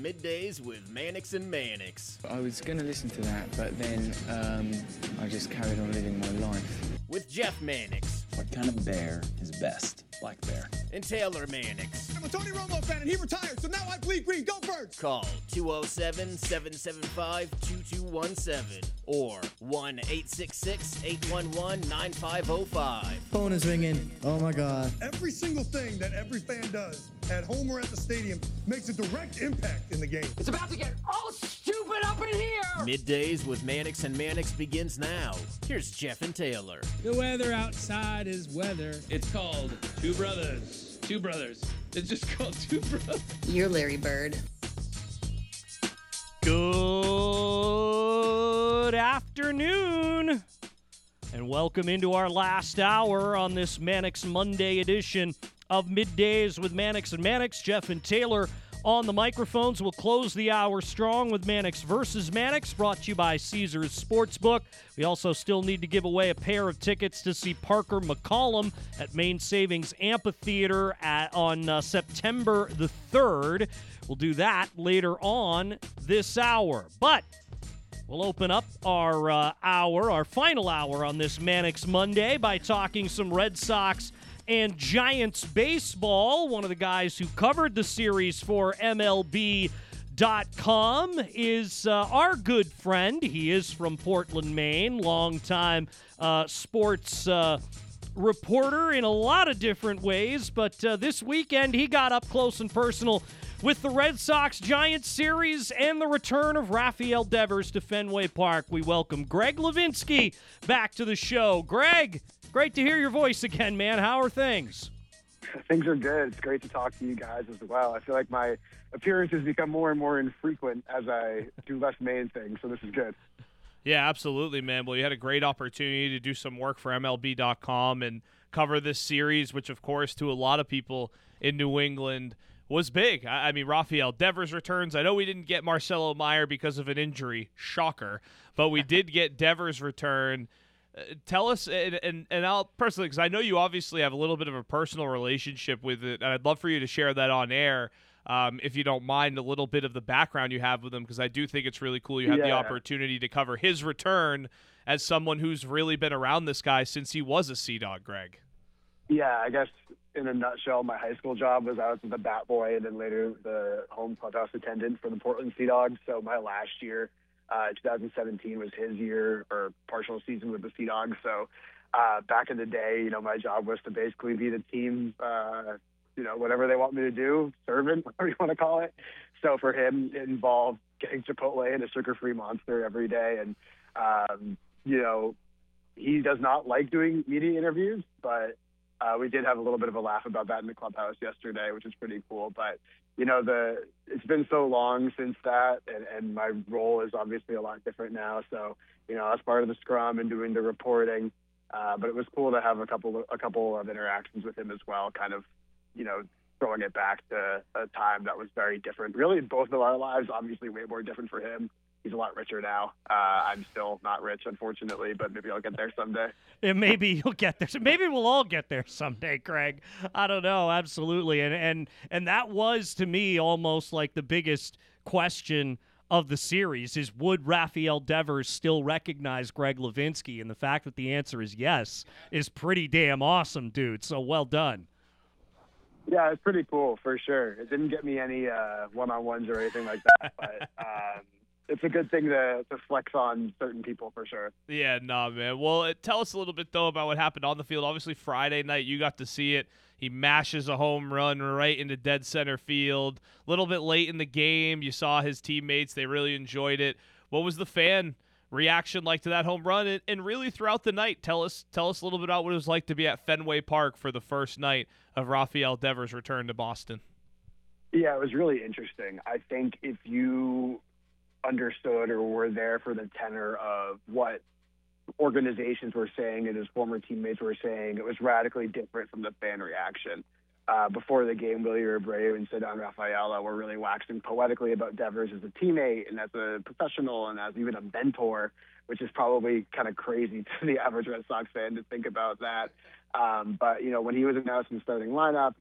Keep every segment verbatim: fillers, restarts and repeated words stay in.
Middays with Mannix and Mannix. I was going to listen to that, but then um, I just carried on living my life. With Jeff Mannix. What kind of bear is best? Black bear. And Taylor Mannix. I'm a Tony Romo fan, and he retired, so now I bleed green. Go Birds! Call two oh seven, seven seven five, two two one seven or one eight six six, eight one one, nine five oh five. Phone is ringing. Oh, my God. Every single thing that every fan does, at home or at the stadium, makes a direct impact in the game. It's about to get all stupid up in here! Middays with Mannix and Mannix begins now. Here's Jeff and Taylor. The weather outside is weather. It's called Two Brothers. Two Brothers. It's just called Two Brothers. You're Larry Bird. Good afternoon, and welcome into our last hour on this Mannix Monday edition of Middays with Mannix and Mannix. Jeff and Taylor on the microphones. We'll close the hour strong with Mannix versus Mannix, brought to you by Caesars Sportsbook. We also still need to give away a pair of tickets to see Parker McCollum at Maine Savings Amphitheater at, on uh, September the third. We'll do that later on this hour. But we'll open up our uh, hour, our final hour on this Mannix Monday by talking some Red Sox and Giants baseball. One of the guys who covered the series for M L B dot com is uh, our good friend. He is from Portland, Maine, longtime uh, sports uh, reporter in a lot of different ways. But uh, this weekend, he got up close and personal with the Red Sox-Giants series and the return of Rafael Devers to Fenway Park. We welcome Greg Levinsky back to the show. Greg, great to hear your voice again, man. How are things? Things are good. It's great to talk to you guys as well. I feel like my appearances become more and more infrequent as I do less main things, so this is good. Yeah, absolutely, man. Well, you had a great opportunity to do some work for M L B dot com and cover this series, which, of course, to a lot of people in New England was big. I mean, Rafael Devers returns. I know we didn't get Marcelo Meyer because of an injury. Shocker. But we did get Devers return. Uh, tell us, and, and, and I'll personally, because I know you obviously have a little bit of a personal relationship with it, and I'd love for you to share that on air, um, if you don't mind, a little bit of the background you have with him, because I do think it's really cool you had yeah. the opportunity to cover his return as someone who's really been around this guy since he was a Sea Dog, Greg. Yeah, I guess in a nutshell, my high school job was I was the bat boy and then later the home clubhouse attendant for the Portland Sea Dogs. So my last year, uh, twenty seventeen, was his year or partial season with the Sea Dogs. So uh, back in the day, you know, my job was to basically be the team, uh, you know, whatever they want me to do, servant, whatever you want to call it. So for him, it involved getting Chipotle and a sugar-free Monster every day. And, um, you know, he does not like doing media interviews, but Uh, we did have a little bit of a laugh about that in the clubhouse yesterday, which is pretty cool. But, you know, the it's been so long since that, and, and my role is obviously a lot different now. So, you know, I was part of the scrum and doing the reporting. Uh, but it was cool to have a couple of, a couple of interactions with him as well, kind of, you know, throwing it back to a time that was very different. Really, both of our lives, obviously way more different for him. He's a lot richer now. Uh, I'm still not rich, unfortunately, but maybe I'll get there someday. And maybe you'll get there. Maybe we'll all get there someday, Craig. I don't know. Absolutely. And and and that was, to me, almost like the biggest question of the series is, would Rafael Devers still recognize Greg Levinsky? And the fact that the answer is yes is pretty damn awesome, dude. So well done. Yeah, it's pretty cool, for sure. It didn't get me any uh, one-on-ones or anything like that, but um, it's a good thing to, to flex on certain people, for sure. Yeah, nah, man. Well, uh, tell us a little bit, though, about what happened on the field. Obviously, Friday night, you got to see it. He mashes a home run right into dead center field. A little bit late in the game, you saw his teammates. They really enjoyed it. What was the fan reaction like to that home run? And, and really throughout the night, tell us tell us a little bit about what it was like to be at Fenway Park for the first night of Rafael Devers' return to Boston. Yeah, it was really interesting. I think if you understood or were there for the tenor of what organizations were saying and his former teammates were saying, it was radically different from the fan reaction. Uh, before the game, Willie Abreu and Cedar Rafaela were really waxing poetically about Devers as a teammate and as a professional and as even a mentor, which is probably kind of crazy to the average Red Sox fan to think about that. Um, but, you know, when he was announced in the starting lineup,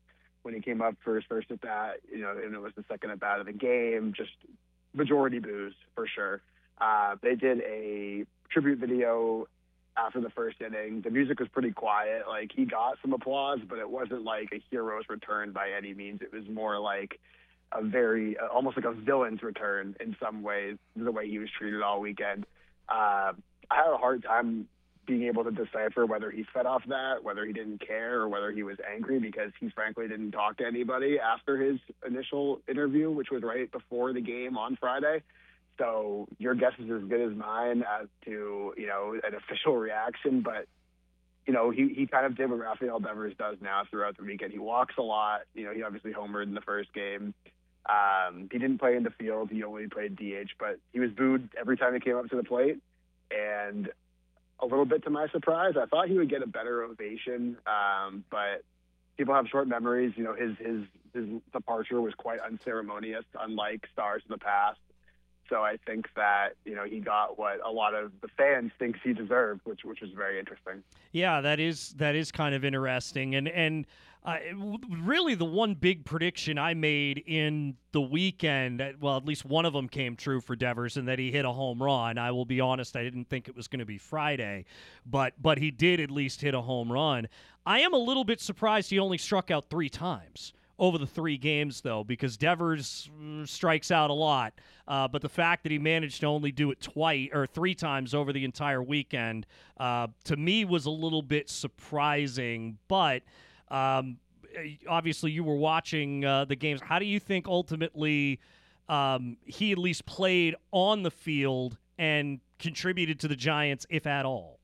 when he came up for his first at bat, you know, and it was the second at bat of the game, just majority boos for sure. Uh, they did a tribute video after the first inning. The music was pretty quiet. Like, he got some applause, but it wasn't like a hero's return by any means. It was more like a very, uh, almost like a villain's return in some ways, the way he was treated all weekend. Uh, I had a hard time being able to decipher whether he fed off that, whether he didn't care, or whether he was angry, because he frankly didn't talk to anybody after his initial interview, which was right before the game on Friday. So your guess is as good as mine as to, you know, an official reaction. But, you know, he, he kind of did what Rafael Devers does now throughout the weekend. He walks a lot. You know, he obviously homered in the first game. Um, he didn't play in the field. He only played D H, but he was booed every time he came up to the plate. And a little bit to my surprise, I thought he would get a better ovation. Um, but people have short memories. You know, his, his, his departure was quite unceremonious, unlike stars in the past. So I think that, you know, he got what a lot of the fans thinks he deserved, which which was very interesting. Yeah, that is that is kind of interesting. And and uh, really the one big prediction I made in the weekend, well, at least one of them came true for Devers, and that he hit a home run. I will be honest, I didn't think it was going to be Friday, but but he did at least hit a home run. I am a little bit surprised he only struck out three times over the three games, though, because Devers mm, strikes out a lot. Uh, but the fact that he managed to only do it twice or three times over the entire weekend, uh, to me, was a little bit surprising. But um, obviously, you were watching uh, the games. How do you think ultimately um, he at least played on the field and contributed to the Giants, if at all?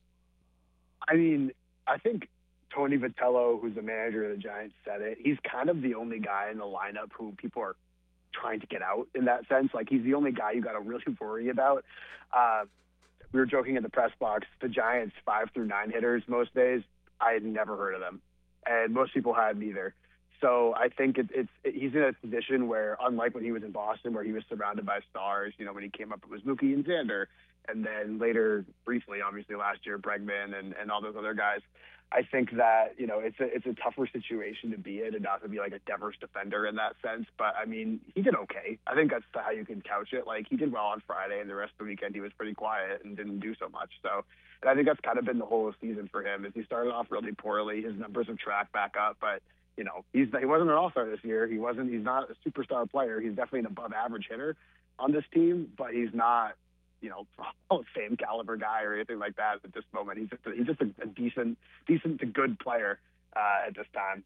I mean, I think Tony Vitello, who's the manager of the Giants, said it. He's kind of the only guy in the lineup who people are trying to get out in that sense. Like, he's the only guy you got to really worry about. Uh, we were joking in the press box, the Giants five through nine hitters most days, I had never heard of them. And most people hadn't either. So I think it, it's it, he's in a position where, unlike when he was in Boston, where he was surrounded by stars, you know, when he came up, it was Mookie and Xander. And then later, briefly, obviously last year, Bregman and, and all those other guys. I think that, you know, it's a it's a tougher situation to be in, and not to be like a Devers defender in that sense. But I mean, he did okay. I think that's how you can couch it. Like, he did well on Friday, and the rest of the weekend he was pretty quiet and didn't do so much. So, and I think that's kind of been the whole season for him. Is he started off really poorly. His numbers have tracked back up, but you know, he's he wasn't an all-star this year. He wasn't. He's not a superstar player. He's definitely an above-average hitter on this team, but he's not, you know, Hall of Fame caliber guy or anything like that at this moment. He's just a, he's just a, a decent, decent to good player uh, at this time.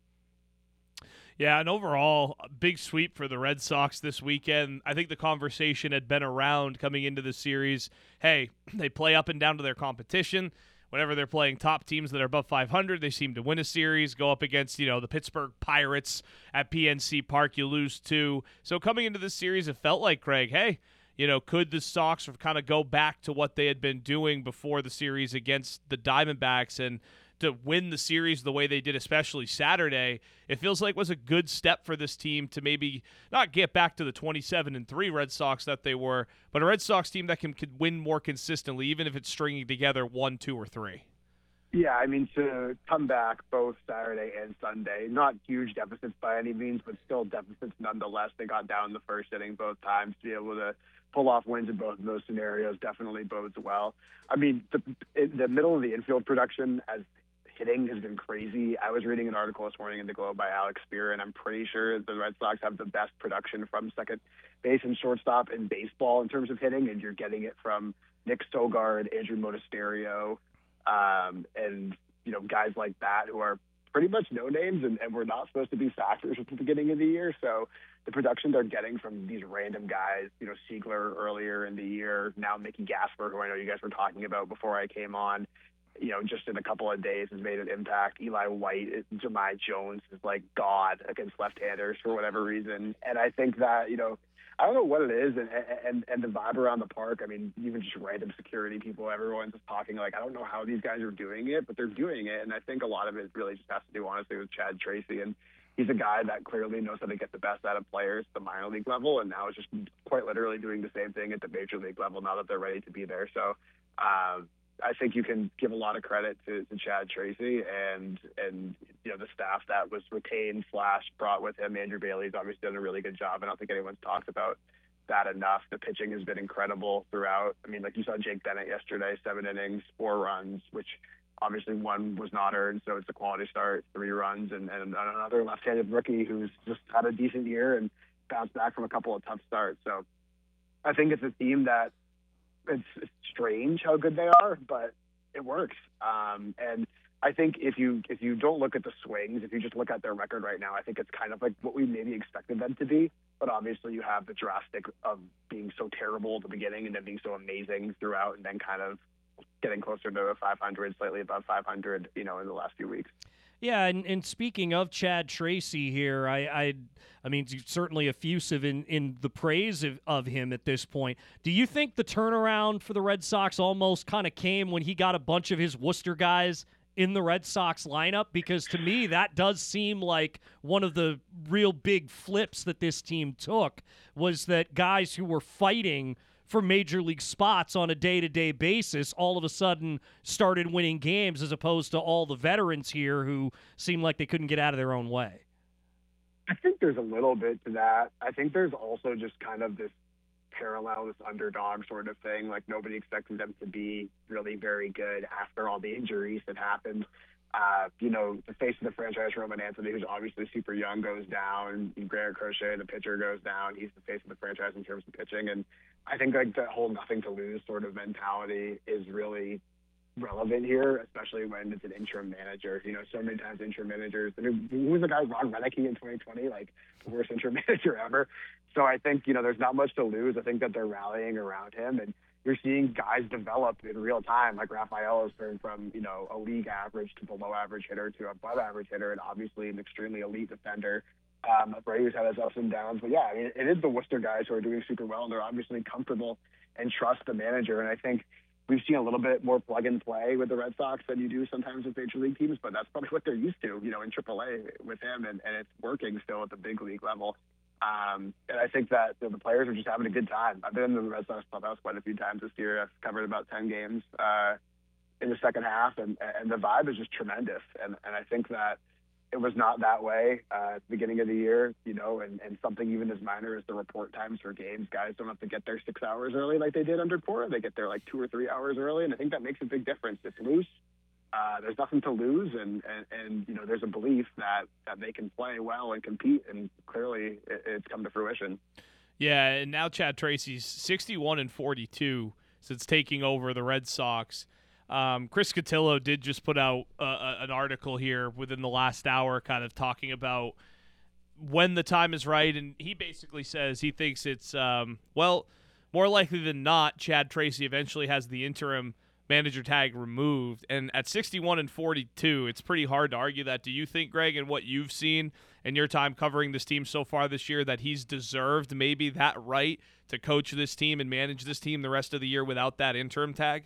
Yeah, and overall, a big sweep for the Red Sox this weekend. I think the conversation had been around coming into the series. Hey, they play up and down to their competition. Whenever they're playing top teams that are above five hundred, they seem to win a series. Go up against, you know, the Pittsburgh Pirates at P N C Park, you lose two. So coming into this series, it felt like, Craig, hey, you know, could the Sox kind of go back to what they had been doing before the series against the Diamondbacks, and to win the series the way they did, especially Saturday, it feels like was a good step for this team to maybe not get back to the twenty-seven and three Red Sox that they were, but a Red Sox team that can, can win more consistently, even if it's stringing together one, two, or three. Yeah, I mean, to come back both Saturday and Sunday, not huge deficits by any means, but still deficits nonetheless. They got down in the first inning both times. To be able to pull off wins in both of those scenarios definitely bodes well. I mean, the, the middle of the infield production as hitting has been crazy. I was reading an article this morning in the Globe by Alex Spear, and I'm pretty sure the Red Sox have the best production from second base and shortstop in baseball in terms of hitting, and you're getting it from Nick Sogard, Andrew Monasterio, um, and, you know, guys like that who are pretty much no names and, and were not supposed to be factors at the beginning of the year. So the production they're getting from these random guys, you know, Siegler earlier in the year, now Mickey Gasper, who I know you guys were talking about before I came on, you know, just in a couple of days has made an impact. Eli White, Jahmai Jones is like God against left-handers for whatever reason. And I think that, you know, I don't know what it is, and, and and the vibe around the park, I mean, even just random security people, everyone's just talking like, I don't know how these guys are doing it, but they're doing it. And I think a lot of it really just has to do, honestly, with Chad Tracy. And he's a guy that clearly knows how to get the best out of players at the minor league level, and now is just quite literally doing the same thing at the major league level now that they're ready to be there. So, um, I think you can give a lot of credit to, to Chad Tracy and and you know the staff that was retained slash brought with him. Andrew Bailey's obviously done a really good job. I don't think anyone's talked about that enough. The pitching has been incredible throughout. I mean, like you saw Jake Bennett yesterday, seven innings, four runs, which obviously one was not earned, so it's a quality start, three runs, and, and another left-handed rookie who's just had a decent year and bounced back from a couple of tough starts. So I think it's a team that it's, it's strange how good they are, but it works. Um, and I think if you if you don't look at the swings, if you just look at their record right now, I think it's kind of like what we maybe expected them to be. But obviously you have the drastic of being so terrible at the beginning and then being so amazing throughout, and then kind of getting closer to five hundred, slightly above five hundred, you know, in the last few weeks. Yeah, and, and speaking of Chad Tracy here, I I, I mean, certainly effusive in, in the praise of, of him at this point. Do you think the turnaround for the Red Sox almost kind of came when he got a bunch of his Worcester guys in the Red Sox lineup? Because to me, that does seem like one of the real big flips that this team took, was that guys who were fighting for major league spots on a day-to-day basis all of a sudden started winning games, as opposed to all the veterans here who seemed like they couldn't get out of their own way. I think there's a little bit to that. I think there's also just kind of this parallel, this underdog sort of thing. Like, nobody expected them to be really very good after all the injuries that happened. Uh, you know, the face of the franchise, Roman Anthony, who's obviously super young, goes down. Garrett Crochet, the pitcher, goes down. He's the face of the franchise in terms of pitching. And I think like that whole nothing to lose sort of mentality is really relevant here, especially when it's an interim manager. You know, so many times interim managers, I mean, who was the guy, Ron Renneke, in twenty twenty, like the worst interim manager ever. So I think, you know, there's not much to lose. I think that they're rallying around him, and you're seeing guys develop in real time. Like Rafael has turned from, you know, a league average to below average hitter to above average hitter, and obviously an extremely elite defender. Um, Brady's had his ups and downs, but yeah, I mean, it is the Worcester guys who are doing super well, and they're obviously comfortable and trust the manager. And I think we've seen a little bit more plug and play with the Red Sox than you do sometimes with major league teams, but that's probably what they're used to, you know, in triple A with him, and, and it's working still at the big league level. Um, and I think that you know, the players are just having a good time. I've been in the Red Sox clubhouse quite a few times this year. I've covered about ten games uh, in the second half, and, and the vibe is just tremendous. And, and I think that it was not that way uh, at the beginning of the year, you know, and, and something even as minor as the report times for games. Guys don't have to get there six hours early like they did under Cora. They get there like two or three hours early, and I think that makes a big difference. It's loose. Uh, there's nothing to lose, and, and, and, you know, there's a belief that, that they can play well and compete, and clearly it, it's come to fruition. Yeah, and now Chad Tracy's sixty-one and forty-two since taking over the Red Sox. Um, Chris Cotillo did just put out uh, an article here within the last hour kind of talking about when the time is right, and he basically says he thinks it's, um, well, more likely than not, Chad Tracy eventually has the interim manager tag removed. And at sixty-one and forty-two, it's pretty hard to argue that. Do you think, Greg, and what you've seen in your time covering this team so far this year, that he's deserved maybe that right to coach this team and manage this team the rest of the year without that interim tag?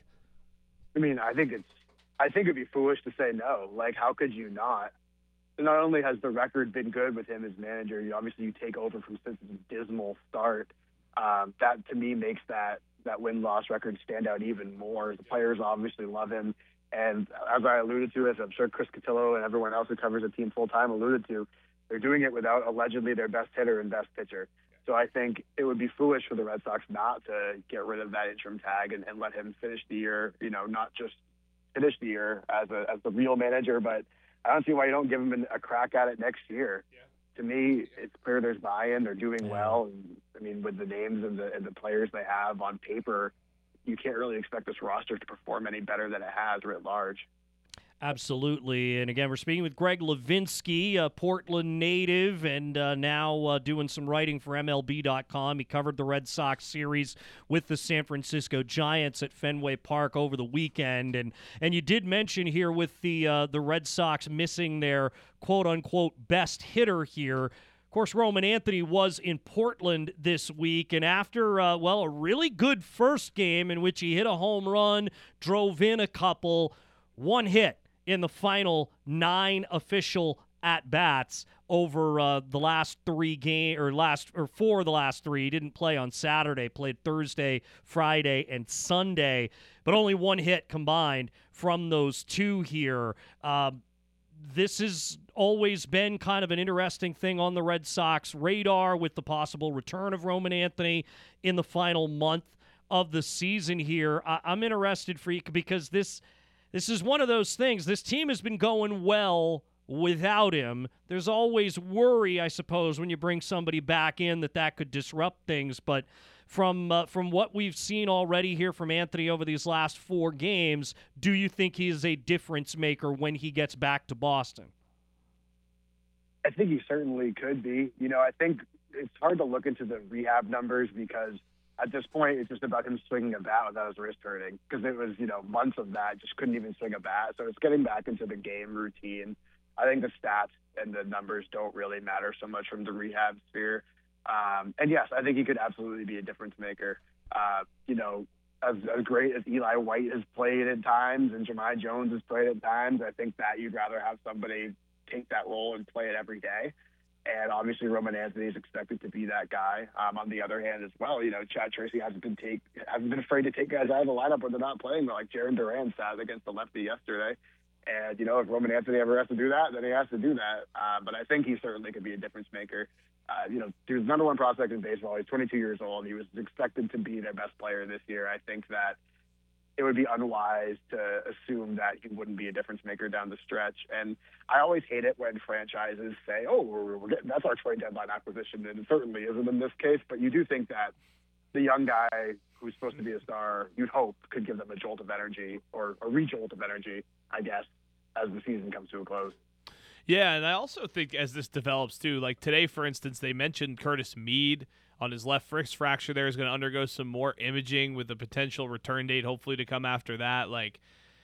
I mean, I think it's, I think it'd be foolish to say no. Like, how could you not? Not only has the record been good with him as manager, you obviously you take over from such a dismal start. Um, that to me makes that that win-loss record stand out even more. The players obviously love him, and as I alluded to, as I'm sure Chris Cotillo and everyone else who covers the team full-time alluded to, they're doing it without allegedly their best hitter and best pitcher. So I think it would be foolish for the Red Sox not to get rid of that interim tag and, and let him finish the year, you know, not just finish the year as a as the real manager, but I don't see why you don't give him a crack at it next year. Yeah. To me, it's clear there's buy-in. They're doing yeah. well. And, I mean, with the names and the, and the players they have on paper, you can't really expect this roster to perform any better than it has writ large. Absolutely. And again, we're speaking with Greg Levinsky, a Portland native, and uh, now uh, doing some writing for M L B dot com. He covered the Red Sox series with the San Francisco Giants at Fenway Park over the weekend. And and you did mention here with the uh, the Red Sox missing their quote-unquote best hitter here. Of course, Roman Anthony was in Portland this week, and after, uh, well, a really good first game in which he hit a home run, drove in a couple, one hit in the final nine official at bats over uh, the last three game or last or four of the last three. He didn't play on Saturday, played Thursday, Friday, and Sunday, but only one hit combined from those two here. Uh, this has always been kind of an interesting thing on the Red Sox radar with the possible return of Roman Anthony in the final month of the season here. I- I'm interested for you because this this is one of those things. This team has been going well without him. There's always worry, I suppose, when you bring somebody back in that that could disrupt things. But from uh, from what we've seen already here from Anthony over these last four games, do you think he is a difference maker when he gets back to Boston? I think he certainly could be. You know, I think it's hard to look into the rehab numbers because at this point it's just about him swinging a bat without his wrist hurting because it was, you know, months of that, just couldn't even swing a bat. So it's getting back into the game routine. I think the stats and the numbers don't really matter so much from the rehab sphere. Um, and yes, I think he could absolutely be a difference maker. Uh, you know, as, as great as Eli White has played at times and Jahmai Jones has played at times, I think that you'd rather have somebody take that role and play it every day. And obviously Roman Anthony is expected to be that guy. Um, on the other hand as well, you know, Chad Tracy hasn't been take hasn't been afraid to take guys out of the lineup when they're not playing, like Jaron Duran sat against the lefty yesterday. And, you know, if Roman Anthony ever has to do that, then he has to do that. Uh, but I think he certainly could be a difference maker. Uh, you know, he was number one prospect in baseball. He's twenty-two years old. He was expected to be their best player this year. I think that it would be unwise to assume that he wouldn't be a difference maker down the stretch. And I always hate it when franchises say, oh, we're, we're getting, that's our trade deadline acquisition. And it certainly isn't in this case. But you do think that the young guy who's supposed to be a star, you'd hope, could give them a jolt of energy or a re-jolt of energy, I guess, as the season comes to a close. Yeah, and I also think as this develops too, like today, for instance, they mentioned Curtis Mead on his left wrist fracture there is going to undergo some more imaging with the potential return date hopefully to come after that. Like,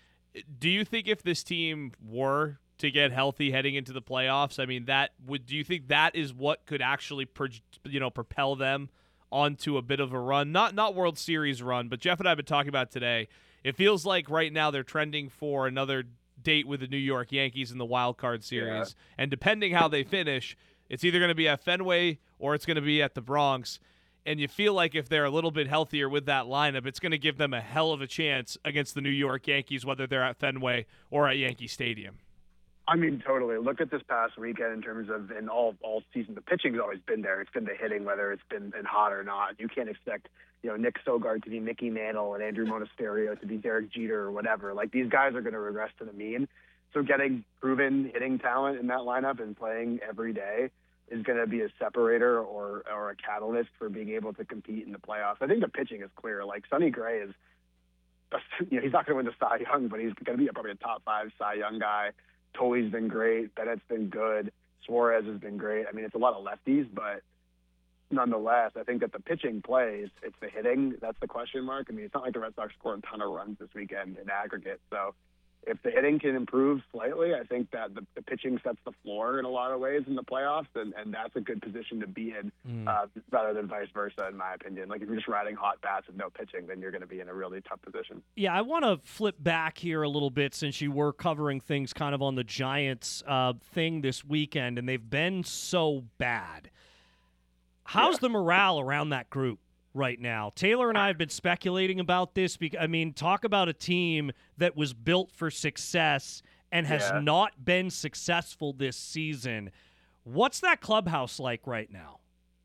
do you think if this team were to get healthy heading into the playoffs, I mean, that would, do you think that is what could actually, pro, you know, propel them onto a bit of a run? Not, not World Series run, but Jeff and I have been talking about today. It feels like right now they're trending for another date with the New York Yankees in the wild card series. Yeah. And depending how they finish, it's either going to be at Fenway or it's going to be at the Bronx. And you feel like if they're a little bit healthier with that lineup, it's going to give them a hell of a chance against the New York Yankees, whether they're at Fenway or at Yankee Stadium. I mean, totally. Look at this past weekend in terms of in all all season. The pitching's always been there. It's been the hitting, whether it's been, been hot or not. You can't expect, you know, Nick Sogard to be Mickey Mantle and Andrew Monasterio to be Derek Jeter or whatever. Like, these guys are going to regress to the mean. So getting proven hitting talent in that lineup and playing every day is going to be a separator or or a catalyst for being able to compete in the playoffs. I think the pitching is clear. Like, Sonny Gray is, you know, he's not going to win the Cy Young, but he's going to be probably a top five Cy Young guy. Tolley's been great. Bennett's been good. Suarez has been great. I mean, it's a lot of lefties, but nonetheless, I think that the pitching plays. It's the hitting that's the question mark. I mean, it's not like the Red Sox scored a ton of runs this weekend in aggregate. So if the hitting can improve slightly, I think that the, the pitching sets the floor in a lot of ways in the playoffs, and, and that's a good position to be in mm. uh, rather than vice versa, in my opinion. Like, if you're just riding hot bats with no pitching, then you're going to be in a really tough position. Yeah, I want to flip back here a little bit since you were covering things kind of on the Giants uh, thing this weekend, and they've been so bad. How's yeah. the morale around that group right now? Taylor and I have been speculating about this. Because, I mean, talk about a team that was built for success and has yeah. not been successful this season. What's that clubhouse like right now?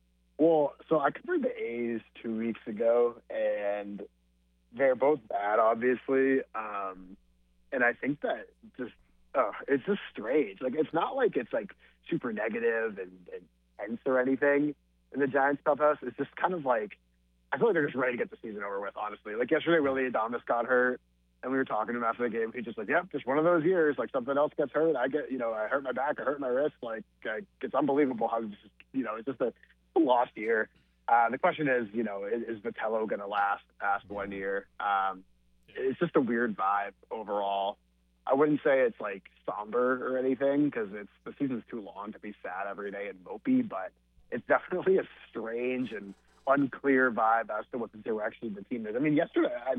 Well, so I covered the A's two weeks ago, and they're both bad, obviously. Um, and I think that just uh, it's just strange. Like, it's not like it's like super negative and, and tense or anything in the Giants clubhouse. It's just kind of like, I feel like they're just ready to get the season over with, honestly. Like, yesterday, Willie Adames got hurt, and we were talking to him after the game. He's just like, yep, just one of those years. Like, something else gets hurt. I get, you know, I hurt my back, I hurt my wrist. Like, I, it's unbelievable how, just, you know, it's just a, a lost year. Uh, the question is, you know, is, is Vitello going to last past one year? Um, it's just a weird vibe overall. I wouldn't say it's, like, somber or anything, because it's the season's too long to be sad every day and mopey, but it's definitely a strange and unclear vibe as to what the direction of the team is. I mean, yesterday, I,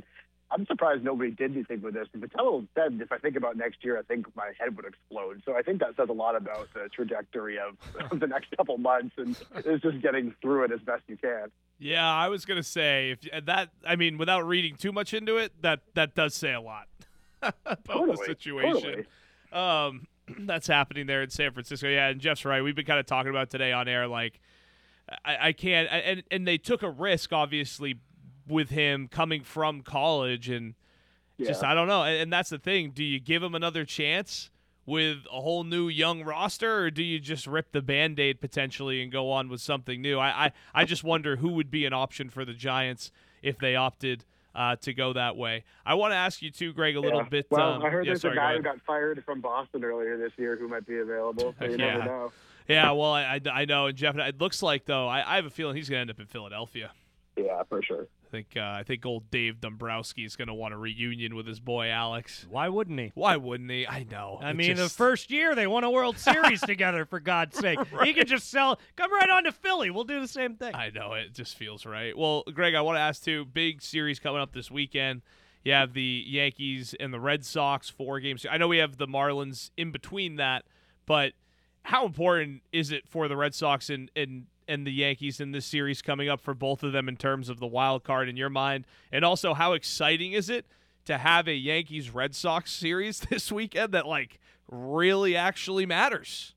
I'm surprised nobody did anything with this. Vitello said, if I think about next year, I think my head would explode. So I think that says a lot about the trajectory of, of the next couple months, and it's just getting through it as best you can. Yeah, I was gonna say if that. I mean, without reading too much into it, that that does say a lot about totally, the situation. Totally. Um, that's happening there in San Francisco. Yeah, and Jeff's right. We've been kind of talking about today on air, like I, I can't. And and they took a risk, obviously, with him coming from college, and yeah. just I don't know. And, and that's the thing. Do you give him another chance with a whole new young roster, or do you just rip the Band-Aid potentially and go on with something new? I I, I just wonder who would be an option for the Giants if they opted uh, to go that way. I want to ask you too, Greg, a little yeah. bit. Well, um, I heard yeah, there's sorry, a guy go who got fired from Boston earlier this year who might be available. So you yeah. never know. Yeah, well, I, I, I know. And Jeff, it looks like, though, I, I have a feeling he's going to end up in Philadelphia. Yeah, for sure. I think uh, I think old Dave Dombrowski is going to want a reunion with his boy Alex. Why wouldn't he? Why wouldn't he? I know. I It mean, just- the first year they won a World Series together, for God's sake. Right. He could just sell, come right on to Philly. We'll do the same thing. I know. It just feels right. Well, Greg, I want to ask, too, big series coming up this weekend. You have the Yankees and the Red Sox, four games. I know we have the Marlins in between that, but how important is it for the Red Sox and, and, and the Yankees in this series coming up for both of them in terms of the wild card in your mind? And also, how exciting is it to have a Yankees-Red Sox series this weekend that, like, really actually matters?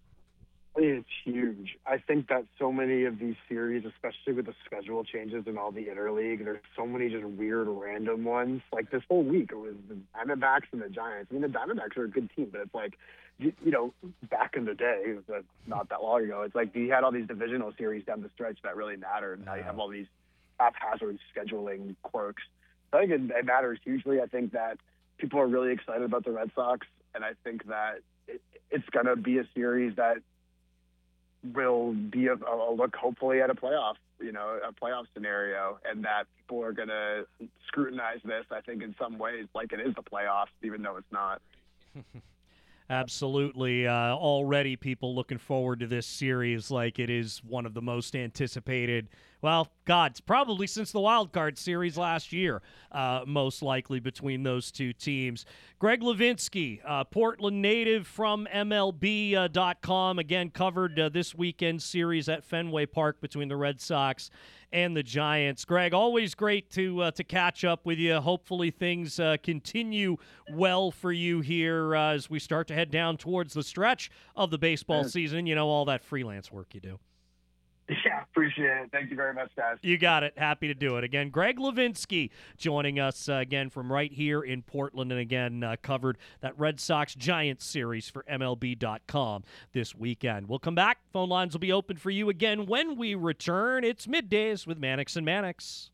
It's huge. I think that so many of these series, especially with the schedule changes and all the interleague, there's so many just weird random ones. Like this whole week, it was the Diamondbacks and the Giants. I mean, the Diamondbacks are a good team, but it's like, you, you know, back in the day, not that long ago, it's like you had all these divisional series down the stretch that really mattered. Now you have all these haphazard scheduling quirks. I think it, it matters hugely. I think that people are really excited about the Red Sox, and I think that it, it's going to be a series that will be a, a look hopefully at a playoff, you know, a playoff scenario, and that people are going to scrutinize this, I think, in some ways, like it is the playoffs, even though it's not. Absolutely. Uh, already people looking forward to this series like it is one of the most anticipated, well, God, it's probably since the wild card series last year, uh, most likely between those two teams. Greg Levinsky, uh, Portland native from M L B dot com, again covered uh, this weekend series at Fenway Park between the Red Sox and the Giants. Greg, always great to uh, to catch up with you. Hopefully things uh, continue well for you here uh, as we start to head down towards the stretch of the baseball Yeah. season. You know, all that freelance work you do. Yeah, appreciate it. Thank you very much, guys. You got it. Happy to do it. Again, Greg Levinsky joining us uh, again from right here in Portland, and again uh, covered that Red Sox-Giants series for M L B dot com this weekend. We'll come back. Phone lines will be open for you again when we return. It's Middays with Mannix and Mannix.